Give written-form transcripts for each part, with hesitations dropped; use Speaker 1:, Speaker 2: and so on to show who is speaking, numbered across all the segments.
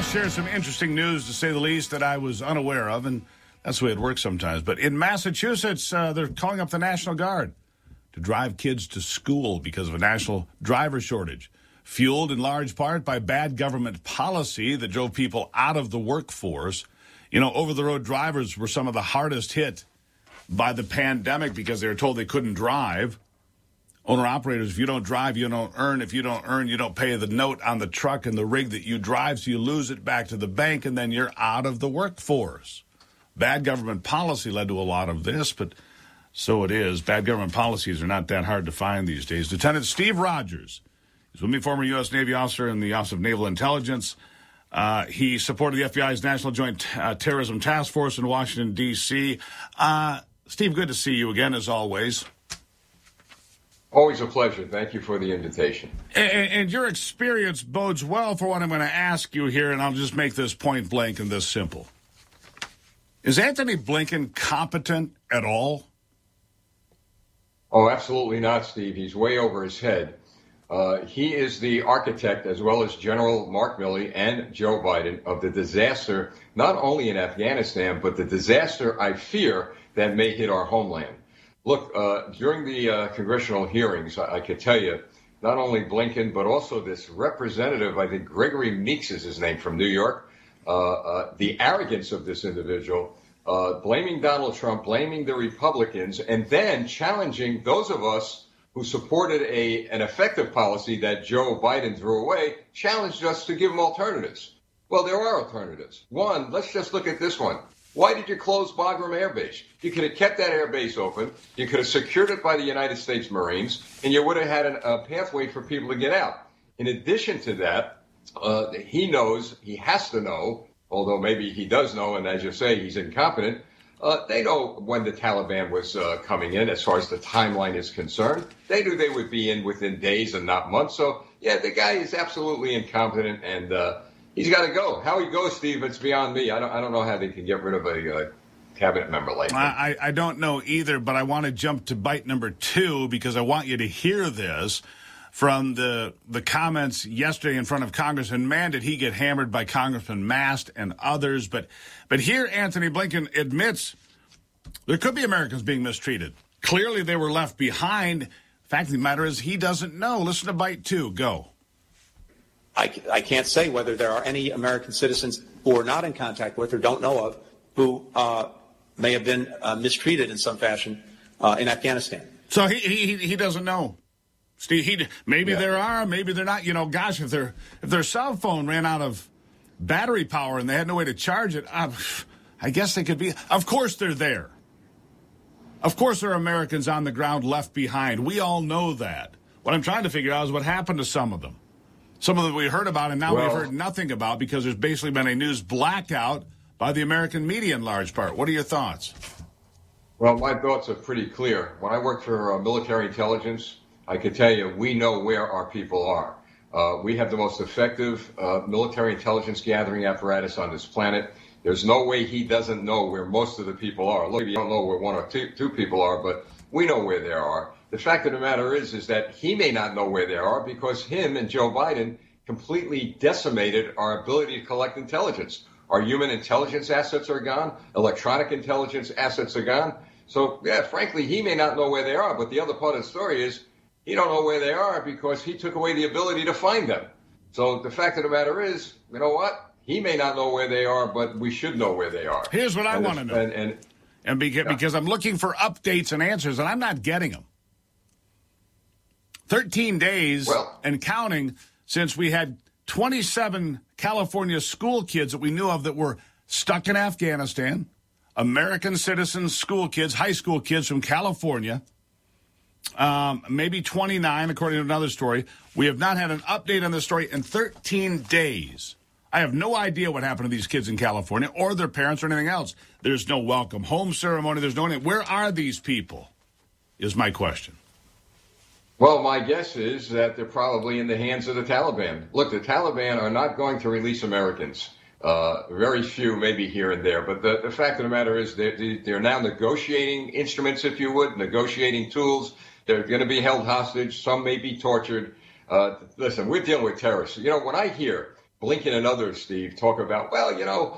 Speaker 1: share some interesting news, to say the least, that I was unaware of, and that's the way it works sometimes. But in Massachusetts, they're calling up the National Guard to drive kids to school because of a national driver shortage, fueled in large part by bad government policy that drove people out of the workforce. You know, over-the-road drivers were some of the hardest hit by the pandemic because they were told they couldn't drive. Owner-operators, if you don't drive, you don't earn. If you don't earn, you don't pay the note on the truck and the rig that you drive, so you lose it back to the bank, and then you're out of the workforce. Bad government policy led to a lot of this, but so it is. Bad government policies are not that hard to find these days. Lieutenant Steve Rogers is with me, former U.S. Navy officer in the Office of Naval Intelligence. He supported the FBI's National Joint Terrorism Task Force in Washington, D.C. Steve, good to see you again, as always.
Speaker 2: Always a pleasure. Thank you for the invitation.
Speaker 1: And your experience bodes well for what I'm going to ask you here, and I'll just make this point blank and this simple. Is Antony Blinken competent at all?
Speaker 2: Oh, absolutely not, Steve. He's way over his head. He is the architect, as well as General Mark Milley and Joe Biden, of the disaster, not only in Afghanistan, but the disaster, I fear, that may hit our homeland. Look, during the congressional hearings, I could tell you, not only Blinken, but also this representative, I think Gregory Meeks is his name, from New York, the arrogance of this individual, blaming Donald Trump, blaming the Republicans, and then challenging those of us who supported an effective policy that Joe Biden threw away, challenged us to give them alternatives. Well, there are alternatives. One, let's just look at this one. Why did you close Bagram Air Base? You could have kept that air base open. You could have secured it by the United States Marines, and you would have had a pathway for people to get out. In addition to that, he knows, he has to know, although maybe he does know, and as you say, he's incompetent. They know when the Taliban was coming in, as far as the timeline is concerned. They knew they would be in within days and not months. So, yeah, the guy is absolutely incompetent, and he's got to go. How he goes, Steve, it's beyond me. I don't know how they can get rid of a cabinet member like that.
Speaker 1: I don't know either, but I want to jump to bite number 2 because I want you to hear this from the comments yesterday in front of Congress. And man, did he get hammered by Congressman Mast and others. But here Antony Blinken admits there could be Americans being mistreated. Clearly they were left behind. The fact of the matter is he doesn't know. Listen to bite 2. Go.
Speaker 3: I can't say whether there are any American citizens who are not in contact with or don't know of who may have been mistreated in some fashion in Afghanistan.
Speaker 1: So he doesn't know. Steve, maybe there are, maybe they're not. You know, gosh, if their cell phone ran out of battery power and they had no way to charge it, I guess they could be. Of course they're there. Of course there are Americans on the ground left behind. We all know that. What I'm trying to figure out is what happened to some of them. Some of them we heard about, and now we've heard nothing about because there's basically been a news blackout by the American media in large part. What are your thoughts?
Speaker 2: Well, my thoughts are pretty clear. When I worked for military intelligence, I can tell you we know where our people are. We have the most effective military intelligence gathering apparatus on this planet. There's no way he doesn't know where most of the people are. Look, you don't know where one or two people are, but we know where they are. The fact of the matter is that he may not know where they are because him and Joe Biden completely decimated our ability to collect intelligence. Our human intelligence assets are gone. Electronic intelligence assets are gone. So, yeah, frankly, he may not know where they are. But the other part of the story is he don't know where they are because he took away the ability to find them. So the fact of the matter is, you know what? He may not know where they are, but we should know where they are.
Speaker 1: Here's what I want to know. And because I'm looking for updates and answers, and I'm not getting them. 13 days and counting since we had 27 California school kids that we knew of that were stuck in Afghanistan, American citizens, school kids, high school kids from California, maybe 29, according to another story. We have not had an update on this story in 13 days. I have no idea what happened to these kids in California or their parents or anything else. There's no welcome home ceremony. There's no anything. Where are these people is my question.
Speaker 2: Well, my guess is that they're probably in the hands of the Taliban. Look, the Taliban are not going to release Americans. Very few, maybe here and there. But the fact of the matter is they're now negotiating instruments, if you would, negotiating tools. They're going to be held hostage. Some may be tortured. Listen, we're dealing with terrorists. You know, when I hear Blinken and others, Steve, talk about, well,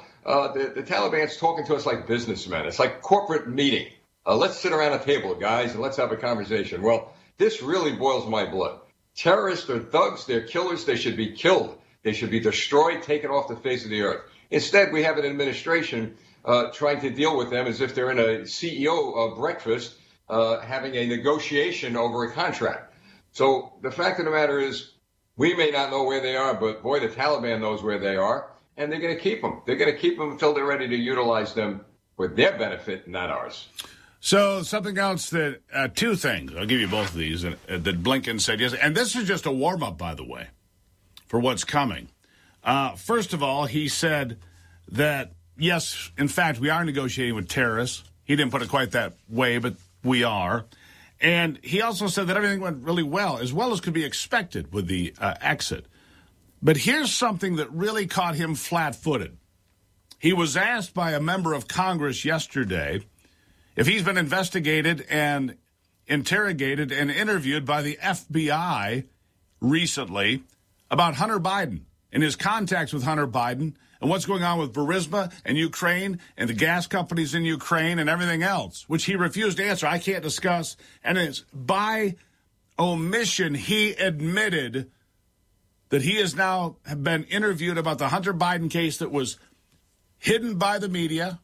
Speaker 2: the Taliban's talking to us like businessmen. It's like corporate meeting. Let's sit around a table, guys, and let's have a conversation. Well, this really boils my blood. Terrorists are thugs. They're killers. They should be killed. They should be destroyed, taken off the face of the earth. Instead, we have an administration trying to deal with them as if they're in a CEO breakfast, having a negotiation over a contract. So the fact of the matter is, we may not know where they are, but boy, the Taliban knows where they are, and they're going to keep them. They're going to keep them until they're ready to utilize them for their benefit, not ours.
Speaker 1: So something else that, two things, I'll give you both of these, that Blinken said yesterday, and this is just a warm-up, by the way, for what's coming. First of all, he said that, yes, in fact, we are negotiating with terrorists. He didn't put it quite that way, but we are. And he also said that everything went really well as could be expected with the exit. But here's something that really caught him flat-footed. He was asked by a member of Congress yesterday if he's been investigated and interrogated and interviewed by the FBI recently about Hunter Biden and his contacts with Hunter Biden and what's going on with Burisma and Ukraine and the gas companies in Ukraine and everything else, which he refused to answer. I can't discuss. And it's by omission, he admitted that he has now been interviewed about the Hunter Biden case that was hidden by the media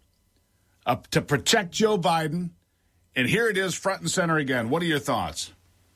Speaker 1: to protect Joe Biden. And here it is front and center again. What are your thoughts?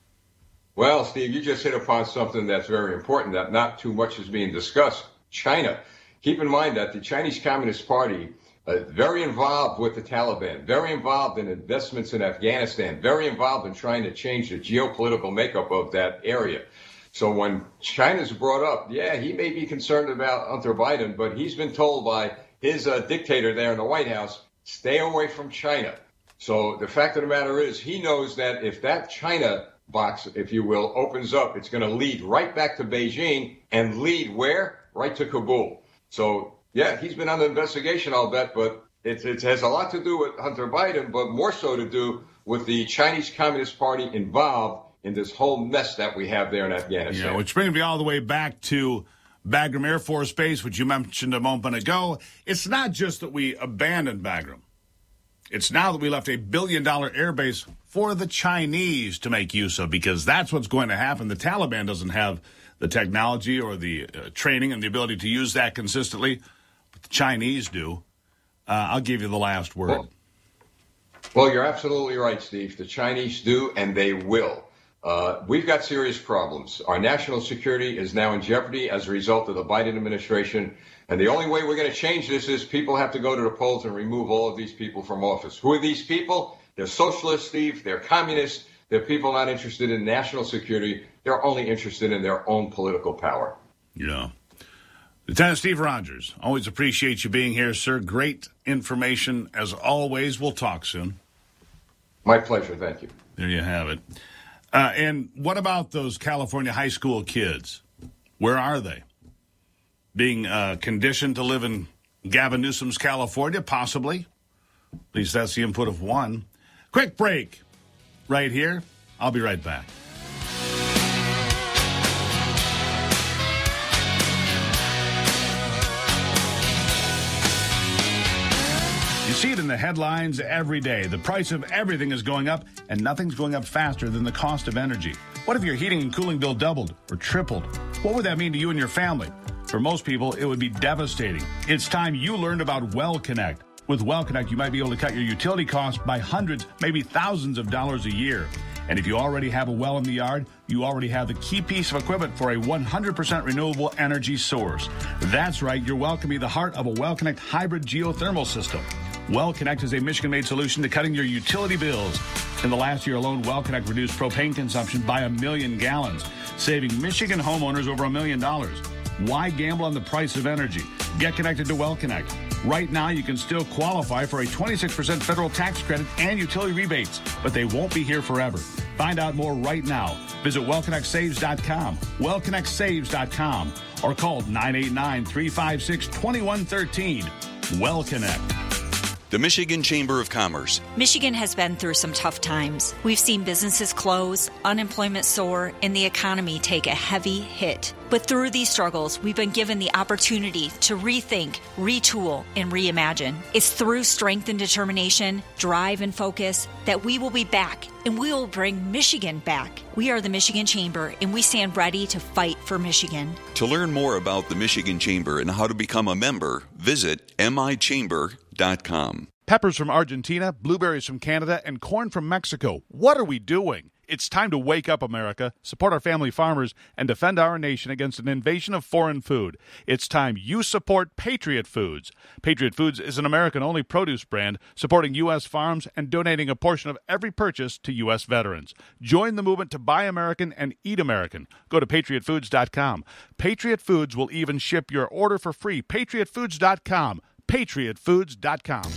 Speaker 2: Well, Steve, you just hit upon something that's very important that not too much is being discussed. China. Keep in mind that the Chinese Communist Party is very involved with the Taliban, very involved in investments in Afghanistan, very involved in trying to change the geopolitical makeup of that area. So when China's brought up, yeah, he may be concerned about Hunter Biden, but he's been told by his dictator there in the White House, stay away from China. So the fact of the matter is he knows that if that China box, if you will, opens up, it's going to lead right back to Beijing and lead where? Right to Kabul. So, yeah, he's been under investigation, I'll bet, but it has a lot to do with Hunter Biden, but more so to do with the Chinese Communist Party involved in this whole mess that we have there in Afghanistan.
Speaker 1: Yeah, which brings me all the way back to Bagram Air Force Base, which you mentioned a moment ago. It's not just that we abandoned Bagram. It's now that we left $1 billion airbase for the Chinese to make use of, because that's what's going to happen. The Taliban doesn't have the technology or the training and the ability to use that consistently, but the Chinese do. I'll give you the last word.
Speaker 2: Well, you're absolutely right, Steve. The Chinese do, and they will. We've got serious problems. Our national security is now in jeopardy as a result of the Biden administration. And the only way we're going to change this is people have to go to the polls and remove all of these people from office. Who are these people? They're socialists, Steve. They're communists. They're people not interested in national security. They're only interested in their own political power.
Speaker 1: Yeah. Lieutenant Steve Rogers, always appreciate you being here, sir. Great information as always. We'll talk soon.
Speaker 2: My pleasure. Thank you.
Speaker 1: There you have it. And what about those California high school kids? Where are they? Being conditioned to live in Gavin Newsom's California? Possibly. At least that's the input of one. Quick break right here. I'll be right back. You see it in the headlines every day. The price of everything is going up, and nothing's going up faster than the cost of energy. What if your heating and cooling bill doubled or tripled? What would that mean to you and your family? For most people, it would be devastating. It's time you learned about WellConnect. With WellConnect, you might be able to cut your utility costs by hundreds, maybe thousands of dollars a year. And if you already have a well in the yard, you already have the key piece of equipment for a 100% renewable energy source. That's right, your well can be the heart of a WellConnect hybrid geothermal system. WellConnect is a Michigan-made solution to cutting your utility bills. In the last year alone, WellConnect reduced propane consumption by 1 million gallons, saving Michigan homeowners over $1 million. Why gamble on the price of energy? Get connected to WellConnect. Right now, you can still qualify for a 26% federal tax credit and utility rebates, but they won't be here forever. Find out more right now. Visit WellConnectSaves.com, WellConnectSaves.com, or call 989-356-2113. WellConnect.
Speaker 4: The Michigan Chamber of Commerce.
Speaker 5: Michigan has been through some tough times. We've seen businesses close, unemployment soar, and the economy take a heavy hit. But through these struggles, we've been given the opportunity to rethink, retool, and reimagine. It's through strength and determination, drive and focus that we will be back, and we will bring Michigan back. We are the Michigan Chamber, and we stand ready to fight for Michigan.
Speaker 4: To learn more about the Michigan Chamber and how to become a member, visit michamber.com.
Speaker 1: Peppers from Argentina, blueberries from Canada, and corn from Mexico. What are we doing? It's time to wake up, America, support our family farmers, and defend our nation against an invasion of foreign food. It's time you support Patriot Foods. Patriot Foods is an American-only produce brand supporting U.S. farms and donating a portion of every purchase to U.S. veterans. Join the movement to buy American and eat American. Go to patriotfoods.com. Patriot Foods will even ship your order for free. patriotfoods.com. patriotfoods.com.